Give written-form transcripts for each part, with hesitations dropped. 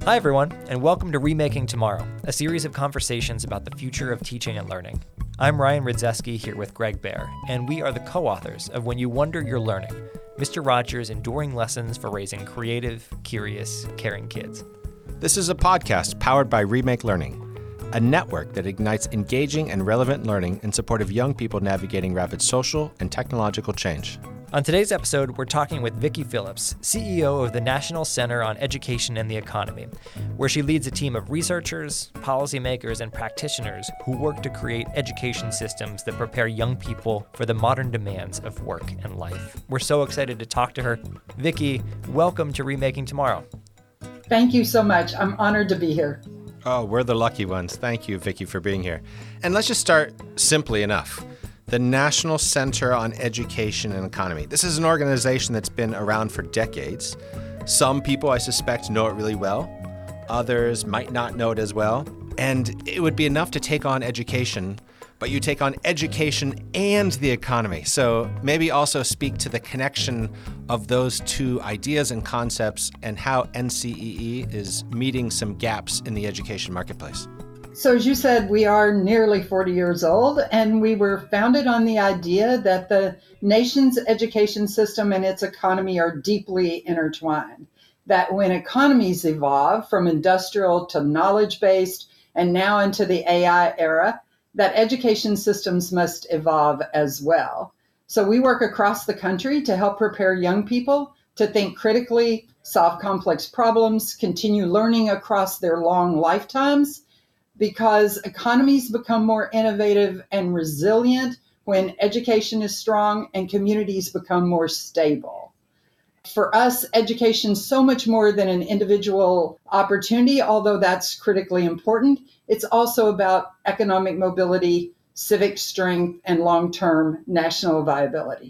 Hi, everyone, and welcome to Remaking Tomorrow, a series of conversations about the future of teaching and learning. I'm Ryan Rydzeski here with Greg Baer, and we are the co-authors of When You Wonder You're Learning, Mr. Rogers' enduring lessons for raising creative, curious, caring kids. This is a podcast powered by Remake Learning, a network that ignites engaging and relevant learning in support of young people navigating rapid social and technological change. On today's episode, we're talking with Vicki Phillips, CEO of the National Center on Education and the Economy, where she leads a team of researchers, policymakers, and practitioners who work to create education systems that prepare young people for the modern demands of work and life. We're so excited to talk to her. Vicki, welcome to Remaking Tomorrow. Thank you so much. I'm honored to be here. Oh, we're the lucky ones. Thank you, Vicki, for being here. And let's just start simply enough. The National Center on Education and Economy. This is an organization that's been around for decades. Some people, I suspect, know it really well. Others might not know it as well. And it would be enough to take on education, but you take on education and the economy. So maybe also speak to the connection of those two ideas and concepts and how NCEE is meeting some gaps in the education marketplace. So as you said, we are nearly 40 years old, and we were founded on the idea that the nation's education system and its economy are deeply intertwined. That when economies evolve from industrial to knowledge-based and now into the AI era, that education systems must evolve as well. So we work across the country to help prepare young people to think critically, solve complex problems, continue learning across their long lifetimes, because economies become more innovative and resilient when education is strong and communities become more stable. For us, education is so much more than an individual opportunity, although that's critically important. It's also about economic mobility, civic strength, and long-term national viability.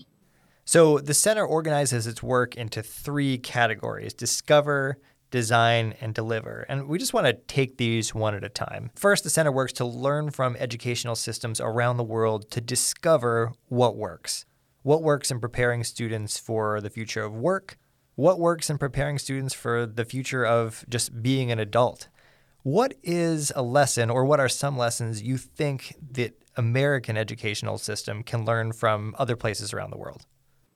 So the center organizes its work into three categories: discover, design, and deliver. And we just want to take these one at a time. First, the center works to learn from educational systems around the world to discover what works. What works in preparing students for the future of work? What works in preparing students for the future of just being an adult? What is a lesson, or what are some lessons you think that American educational system can learn from other places around the world?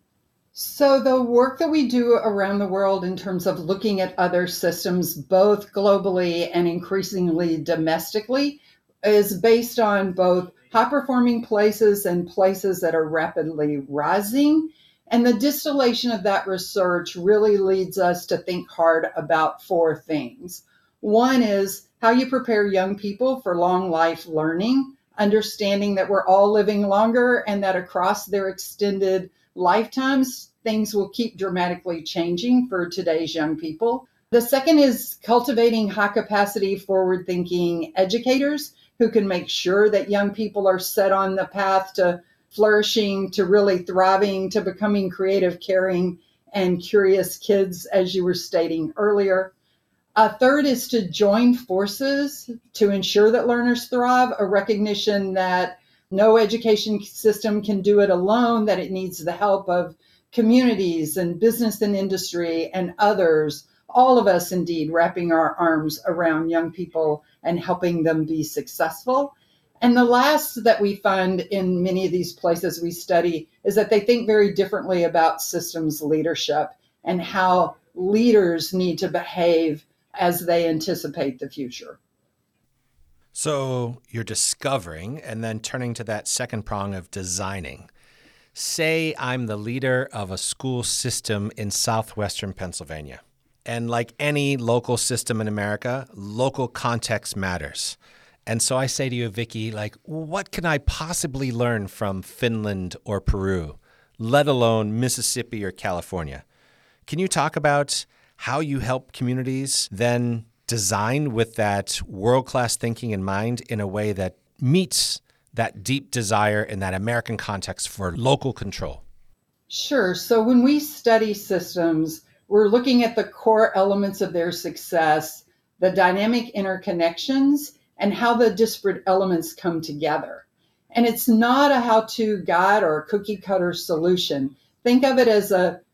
So the work that we do around the world in terms of looking at other systems, both globally and increasingly domestically, is based on both high-performing places and places that are rapidly rising. And the distillation of that research really leads us to think hard about four things. One is how you prepare young people for long life learning, understanding that we're all living longer and that across their extended lifetimes, things will keep dramatically changing for today's young people. The second is cultivating high capacity, forward thinking educators who can make sure that young people are set on the path to flourishing, to really thriving, to becoming creative, caring, and curious kids, as you were stating earlier. A third is to join forces to ensure that learners thrive, a recognition that no education system can do it alone, that it needs the help of communities and business and industry and others, all of us indeed wrapping our arms around young people and helping them be successful. And the last that we find in many of these places we study is that they think very differently about systems leadership and how leaders need to behave as they anticipate the future. So you're discovering and then turning to that second prong of designing. Say I'm the leader of a school system in southwestern Pennsylvania. And like any local system in America, local context matters. And so I say to you, Vicki, what can I possibly learn from Finland or Peru, let alone Mississippi or California? Can you talk about how you help communities then design with that world-class thinking in mind in a way that meets that deep desire in that American context for local control? Sure. So when we study systems, we're looking at the core elements of their success, the dynamic interconnections, and how the disparate elements come together. And it's not a how-to guide or a cookie cutter solution. Think of it as a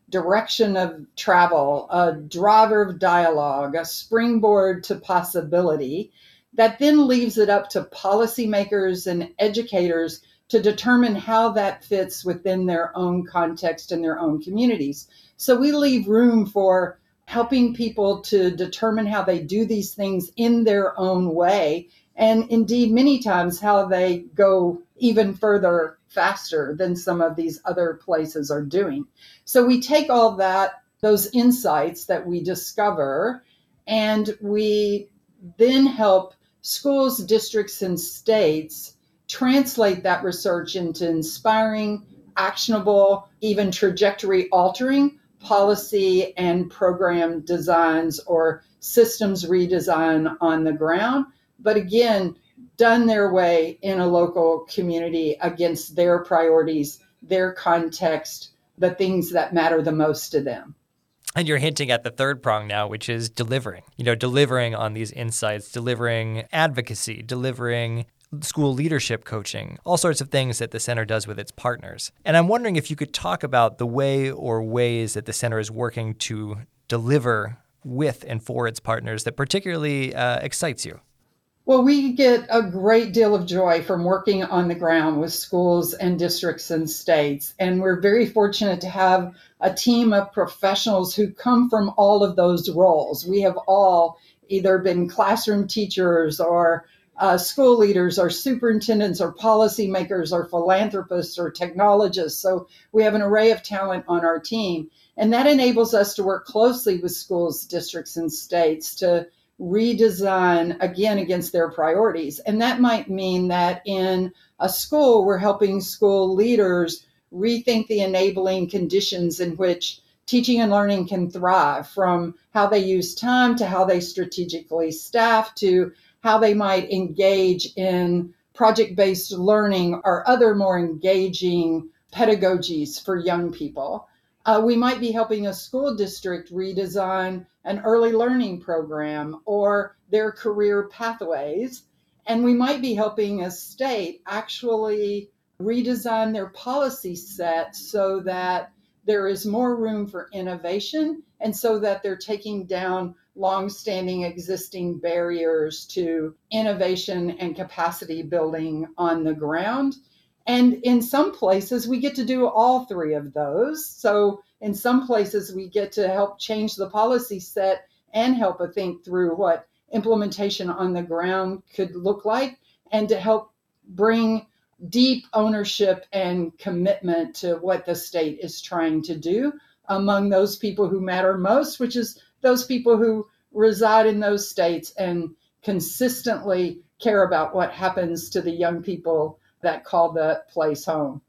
direction of travel, a driver of dialogue, a springboard to possibility that then leaves it up to policymakers and educators to determine how that fits within their own context and their own communities. So we leave room for helping people to determine how they do these things in their own way. And indeed, many times how they go even further faster than some of these other places are doing. So we take all that, those insights that we discover, and we then help schools, districts, and states translate that research into inspiring, actionable, even trajectory altering policy and program designs or systems redesign on the ground. But again, done their way in a local community against their priorities, their context, the things that matter the most to them. And you're hinting at the third prong now, which is delivering. Delivering on these insights, delivering advocacy, delivering school leadership coaching, all sorts of things that the center does with its partners. And I'm wondering if you could talk about the way or ways that the center is working to deliver with and for its partners that particularly excites you. Well, we get a great deal of joy from working on the ground with schools and districts and states. And we're very fortunate to have a team of professionals who come from all of those roles. We have all either been classroom teachers or school leaders or superintendents or policymakers or philanthropists or technologists. So we have an array of talent on our team. And that enables us to work closely with schools, districts, and states to redesign, again, against their priorities. And that might mean that in a school, we're helping school leaders rethink the enabling conditions in which teaching and learning can thrive, from how they use time to how they strategically staff to how they might engage in project-based learning or other more engaging pedagogies for young people. We might be helping a school district redesign an early learning program or their career pathways. And we might be helping a state actually redesign their policy set so that there is more room for innovation and so that they're taking down long-standing existing barriers to innovation and capacity building on the ground. And in some places, we get to do all three of those. So in some places, we get to help change the policy set and help think through what implementation on the ground could look like, and to help bring deep ownership and commitment to what the state is trying to do among those people who matter most, which is those people who reside in those states and consistently care about what happens to the young people that call the place home.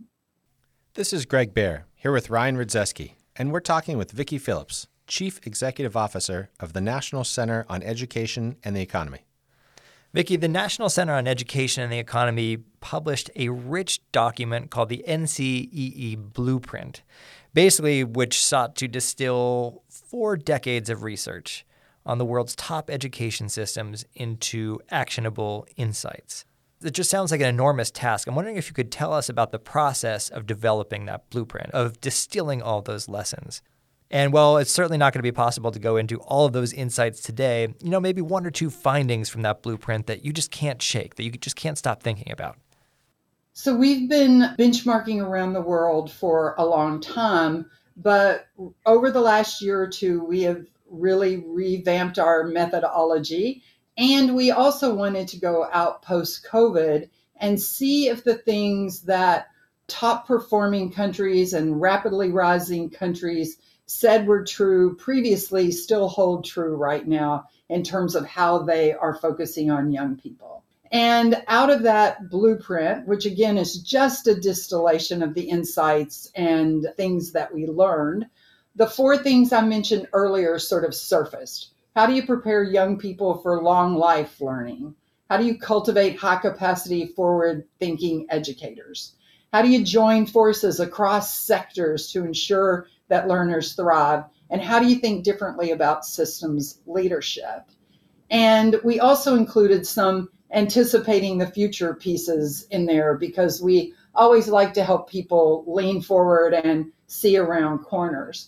This is Greg Baer, here with Ryan Rudzeski, and we're talking with Vicki Phillips, Chief Executive Officer of the National Center on Education and the Economy. Vicki, the National Center on Education and the Economy published a rich document called the NCEE Blueprint, basically which sought to distill 4 decades of research on the world's top education systems into actionable insights. It just sounds like an enormous task. I'm wondering if you could tell us about the process of developing that blueprint, of distilling all those lessons. And while it's certainly not going to be possible to go into all of those insights today, maybe 1 or 2 findings from that blueprint that you just can't shake, that you just can't stop thinking about. So we've been benchmarking around the world for a long time, but over the last year or two, we have really revamped our methodology. And we also wanted to go out post-COVID and see if the things that top performing countries and rapidly rising countries said were true previously still hold true right now in terms of how they are focusing on young people. And out of that blueprint, which again is just a distillation of the insights and things that we learned, the 4 things I mentioned earlier sort of surfaced. How do you prepare young people for long life learning? How do you cultivate high capacity, forward thinking educators? How do you join forces across sectors to ensure that learners thrive? And how do you think differently about systems leadership? And we also included some anticipating the future pieces in there, because we always like to help people lean forward and see around corners.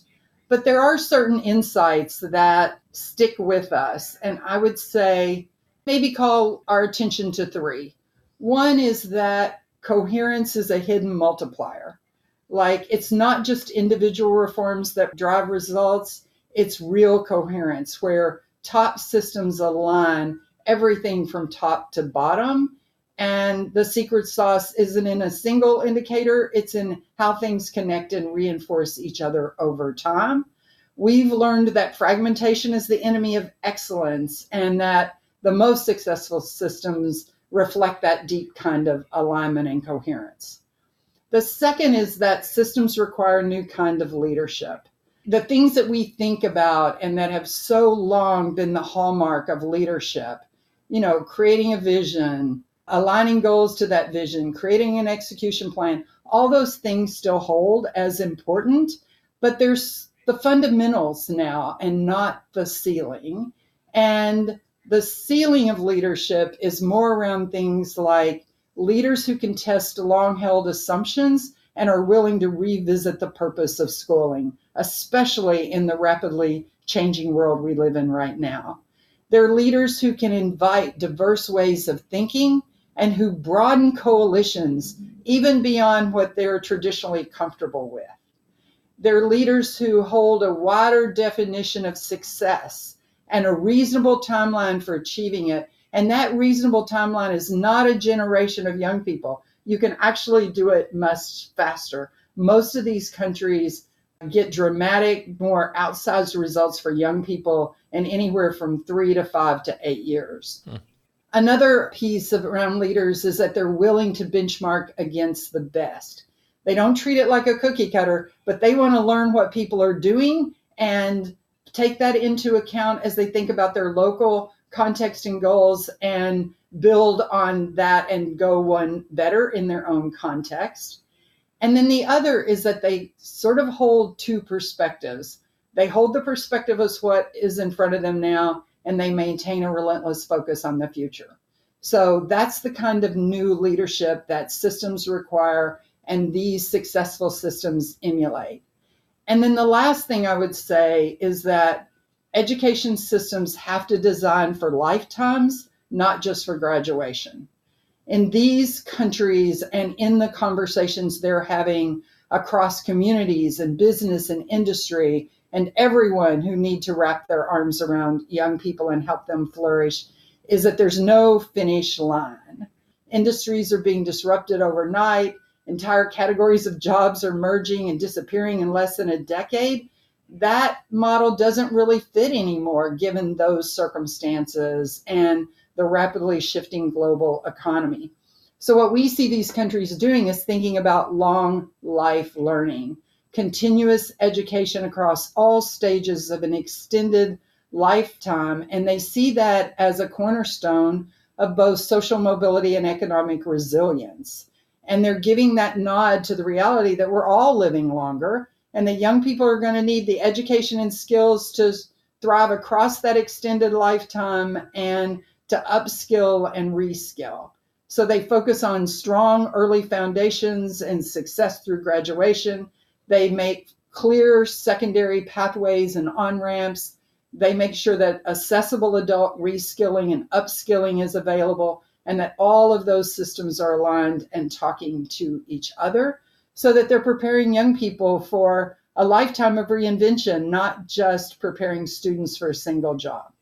But there are certain insights that stick with us. And I would say maybe call our attention to three. One is that coherence is a hidden multiplier. Like, it's not just individual reforms that drive results, it's real coherence where top systems align everything from top to bottom. And the secret sauce isn't in a single indicator, it's in how things connect and reinforce each other over time. We've learned that fragmentation is the enemy of excellence, and that the most successful systems reflect that deep kind of alignment and coherence. The second is that systems require a new kind of leadership. The things that we think about and that have so long been the hallmark of leadership, creating a vision, aligning goals to that vision, creating an execution plan, all those things still hold as important, but there's the fundamentals now and not the ceiling. And the ceiling of leadership is more around things like leaders who can test long-held assumptions and are willing to revisit the purpose of schooling, especially in the rapidly changing world we live in right now. They're leaders who can invite diverse ways of thinking and who broaden coalitions even beyond what they're traditionally comfortable with. They're leaders who hold a wider definition of success and a reasonable timeline for achieving it. And that reasonable timeline is not a generation of young people. You can actually do it much faster. Most of these countries get dramatic, more outsized results for young people in anywhere from 3 to 5 to 8 years. Another piece around leaders is that they're willing to benchmark against the best. They don't treat it like a cookie cutter, but they want to learn what people are doing and take that into account as they think about their local context and goals and build on that and go one better in their own context. And then the other is that they sort of hold two perspectives. They hold the perspective of what is in front of them now, and they maintain a relentless focus on the future. So that's the kind of new leadership that systems require and these successful systems emulate. And then the last thing I would say is that education systems have to design for lifetimes, not just for graduation. In these countries and in the conversations they're having across communities and business and industry and everyone who need to wrap their arms around young people and help them flourish, is that there's no finish line. Industries are being disrupted overnight. Entire categories of jobs are merging and disappearing in less than a decade. That model doesn't really fit anymore, given those circumstances and the rapidly shifting global economy. So what we see these countries doing is thinking about long life learning, continuous education across all stages of an extended lifetime. And they see that as a cornerstone of both social mobility and economic resilience. And they're giving that nod to the reality that we're all living longer and that young people are going to need the education and skills to thrive across that extended lifetime and to upskill and reskill. So they focus on strong early foundations and success through graduation. They make clear secondary pathways and on-ramps. They make sure that accessible adult reskilling and upskilling is available, and that all of those systems are aligned and talking to each other so that they're preparing young people for a lifetime of reinvention, not just preparing students for a single job.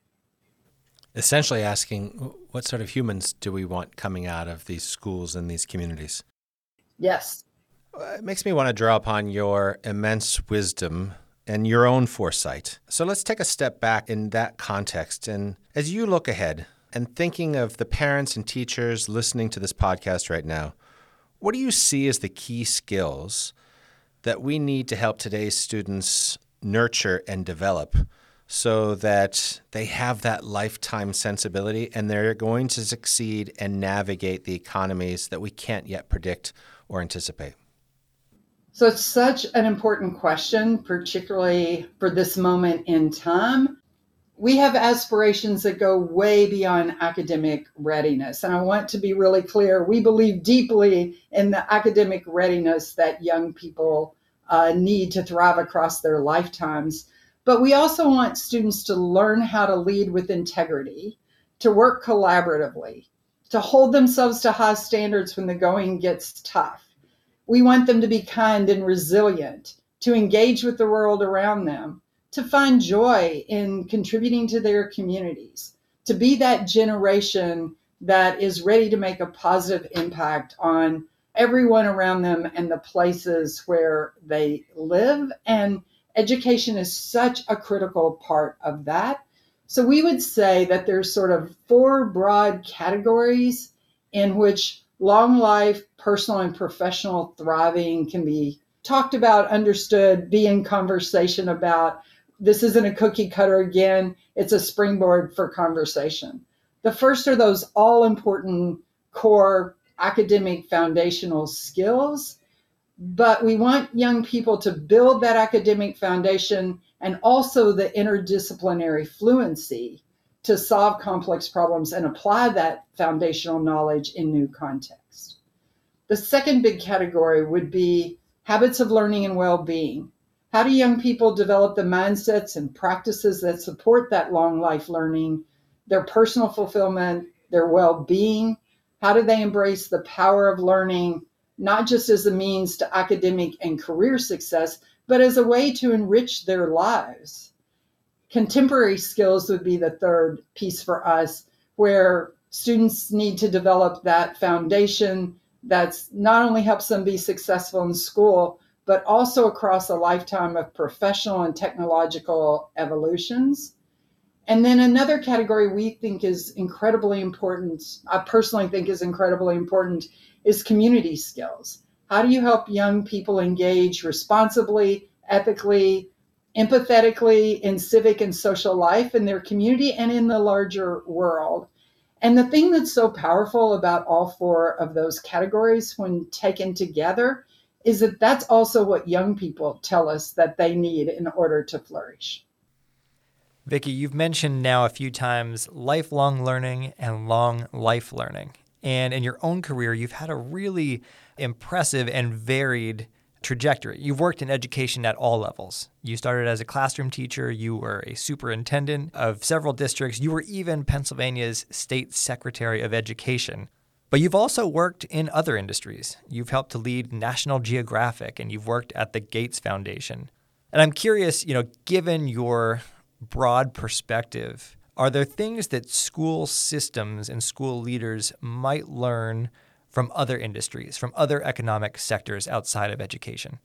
Essentially asking, what sort of humans do we want coming out of these schools and these communities? Yes. It makes me want to draw upon your immense wisdom and your own foresight. So let's take a step back in that context. And as you look ahead and thinking of the parents and teachers listening to this podcast right now, what do you see as the key skills that we need to help today's students nurture and develop so that they have that lifetime sensibility and they're going to succeed and navigate the economies that we can't yet predict or anticipate? So it's such an important question, particularly for this moment in time. We have aspirations that go way beyond academic readiness. And I want to be really clear, we believe deeply in the academic readiness that young people need to thrive across their lifetimes. But we also want students to learn how to lead with integrity, to work collaboratively, to hold themselves to high standards when the going gets tough. We want them to be kind and resilient, to engage with the world around them, to find joy in contributing to their communities, to be that generation that is ready to make a positive impact on everyone around them and the places where they live. And education is such a critical part of that. So we would say that there's sort of 4 broad categories in which long life, personal and professional thriving can be talked about, understood, be in conversation about. This isn't a cookie cutter again. It's a springboard for conversation. The first are those all important core academic foundational skills, but we want young people to build that academic foundation and also the interdisciplinary fluency to solve complex problems and apply that foundational knowledge in new contexts. The second big category would be habits of learning and well-being. How do young people develop the mindsets and practices that support that long life learning, their personal fulfillment, their well-being? How do they embrace the power of learning, not just as a means to academic and career success, but as a way to enrich their lives? Contemporary skills would be the third piece for us, where students need to develop that foundation that's not only helps them be successful in school, but also across a lifetime of professional and technological evolutions. And then another category we think is incredibly important, I personally think is incredibly important, is community skills. How do you help young people engage responsibly, ethically, empathetically in civic and social life in their community and in the larger world? And the thing that's so powerful about all 4 of those categories when taken together is that that's also what young people tell us that they need in order to flourish. Vicki, you've mentioned now a few times lifelong learning and long life learning. And in your own career, you've had a really impressive and varied trajectory. You've worked in education at all levels. You started as a classroom teacher. You were a superintendent of several districts. You were even Pennsylvania's state secretary of education. But you've also worked in other industries. You've helped to lead National Geographic, and you've worked at the Gates Foundation. And I'm curious, given your broad perspective, are there things that school systems and school leaders might learn from other industries, from other economic sectors outside of education?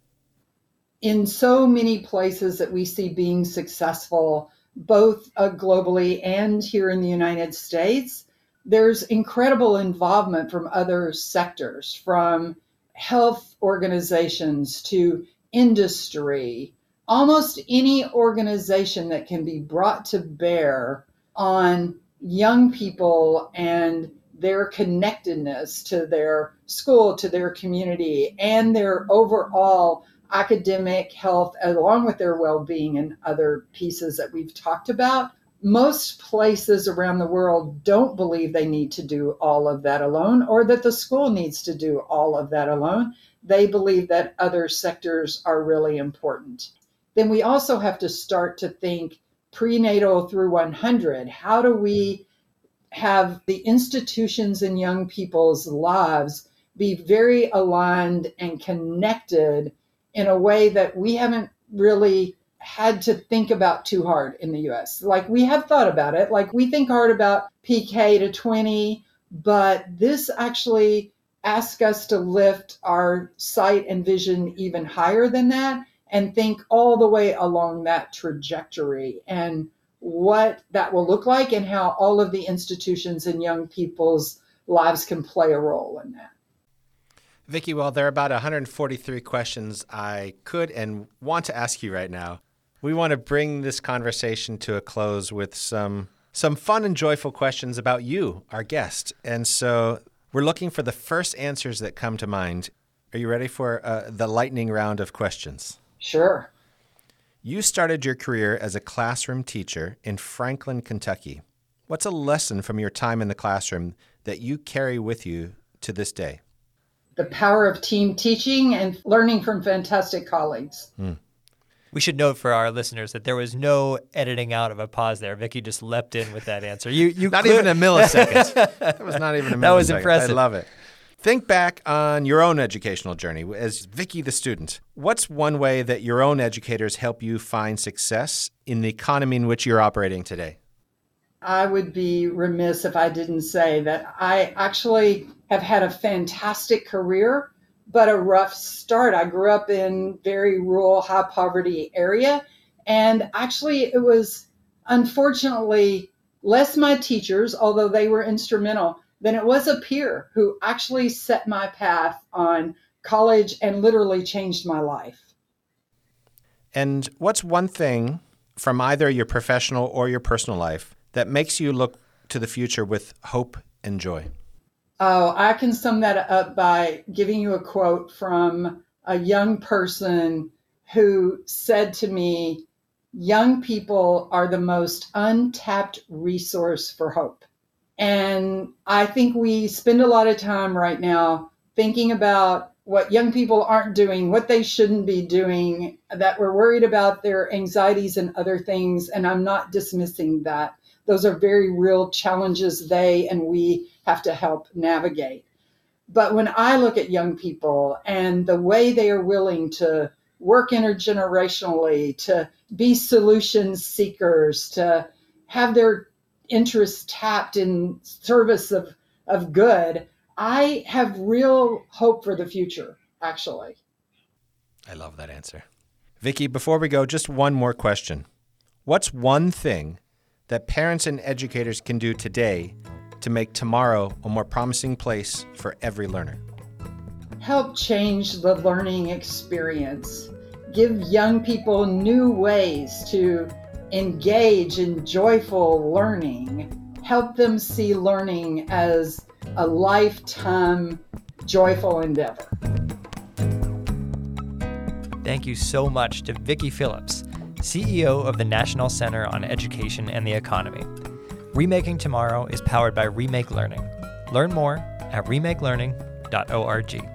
In so many places that we see being successful, both globally and here in the United States, there's incredible involvement from other sectors, from health organizations to industry. Almost any organization that can be brought to bear on young people and their connectedness to their school, to their community, and their overall academic health, along with their well-being and other pieces that we've talked about. Most places around the world don't believe they need to do all of that alone, or that the school needs to do all of that alone. They believe that other sectors are really important. Then we also have to start to think prenatal through 100. How do we have the institutions in young people's lives be very aligned and connected in a way that we haven't really had to think about too hard in the US? Like, we have thought about it, like we think hard about PK to 20, but this actually asks us to lift our sight and vision even higher than that and think all the way along that trajectory and what that will look like and how all of the institutions in young people's lives can play a role in that. Vicki, well, there are about 143 questions I could and want to ask you right now. We want to bring this conversation to a close with some fun and joyful questions about you, our guest. And so we're looking for the first answers that come to mind. Are you ready for the lightning round of questions? Sure. You started your career as a classroom teacher in Franklin, Kentucky. What's a lesson from your time in the classroom that you carry with you to this day? the power of team teaching and learning from fantastic colleagues. We should note for our listeners that there was no editing out of a pause there. Vicki just leapt in with that answer. You Not even a millisecond. That was not even a millisecond. That was impressive. I love it. Think back on your own educational journey as Vicki the student. What's one way that your own educators help you find success in the economy in which you're operating today? I would be remiss if I didn't say that I actually have had a fantastic career, but a rough start. I grew up in very rural, high poverty area. And actually, it was unfortunately less my teachers, although they were instrumental, than it was a peer who actually set my path on college and literally changed my life. And what's one thing from either your professional or your personal life that makes you look to the future with hope and joy? Oh, I can sum that up by giving you a quote from a young person who said to me, young people are the most untapped resource for hope. And I think we spend a lot of time right now thinking about what young people aren't doing, what they shouldn't be doing, that we're worried about their anxieties and other things. And I'm not dismissing that. Those are very real challenges they and we have to help navigate. But when I look at young people and the way they are willing to work intergenerationally, to be solution seekers, to have their interests tapped in service of good, I have real hope for the future, actually. I love that answer. Vicki, before we go, just one more question. What's one thing that parents and educators can do today to make tomorrow a more promising place for every learner? Help change the learning experience. Give young people new ways to engage in joyful learning. Help them see learning as a lifetime joyful endeavor. Thank you so much to Vicki Phillips, CEO of the National Center on Education and the Economy. Remaking Tomorrow is powered by Remake Learning. Learn more at remakelearning.org.